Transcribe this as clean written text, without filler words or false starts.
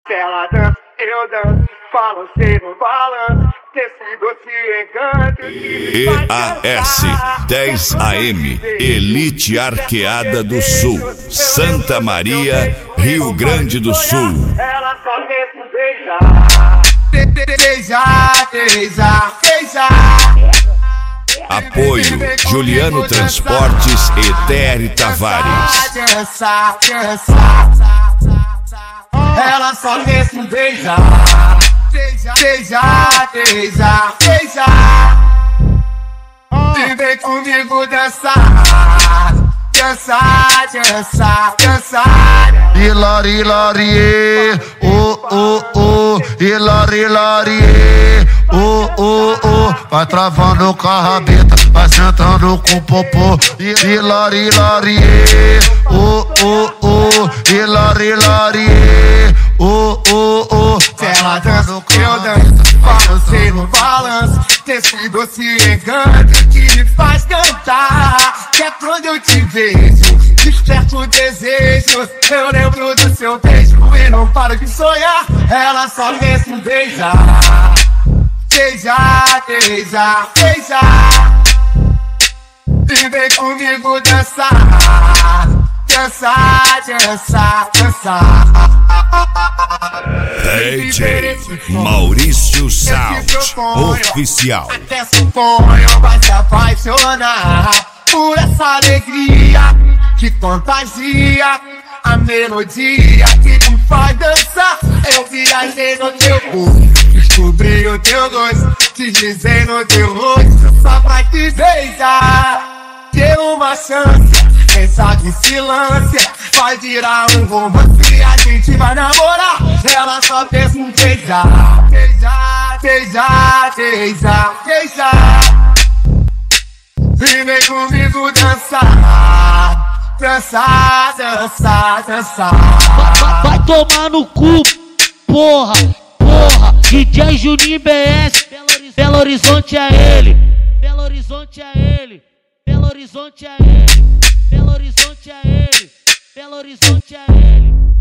Se ela dança, eu danço, falo, sei no balanço, desse doce encanto. EAS 10 AM, Elite Arqueada do Sul, Santa Maria, Rio Grande do Sul. Ela só quer se beijar, beijar, beijar. Apoio Juliano Transportes e Terry Tavares. Ela só quer se beijar, beijar, beijar, beijar. E vem comigo dançar, dançar, dançar, dançar. Hilari, lari, oh, oh, oh. Hilari, lari, oh, oh, oh. Vai travando com a rabeta, vai sentando com o popô. Hilari, lari, oh, oh, oh. Hilari, lari, oh, oh, oh. Se ela dança, eu danço, balancei no balanço, desse doce encanto que me faz cantar. Que é quando eu te vejo, desperto o desejo. Eu lembro do seu beijo e não paro de sonhar. Ela só quer se beijar, beijar, beijar, beijar. E vem comigo dançar, dançar, dançar, dançar. DJ Maurício Sound Oficial. Até suponho vai se apaixonar por essa alegria que contagia, a melodia que te faz dançar. Eu viajei no teu corpo, descobri o teu gosto, deslizei no teu rosto só pra te beijar. Dê uma chance, quem sabe se lance, vai virar um romance e a gente vai namorar. Ela só pensa em beijar, beijar, beijar, beijar, beijar. E vem comigo dançar, dançar, dançar, dançar. Vai tomar no cu, porra, porra. DJ Juninho BS, Belo Horizonte é ele, Belo Horizonte é ele, Belo Horizonte é ele, Belo Horizonte é ele, Belo Horizonte é ele.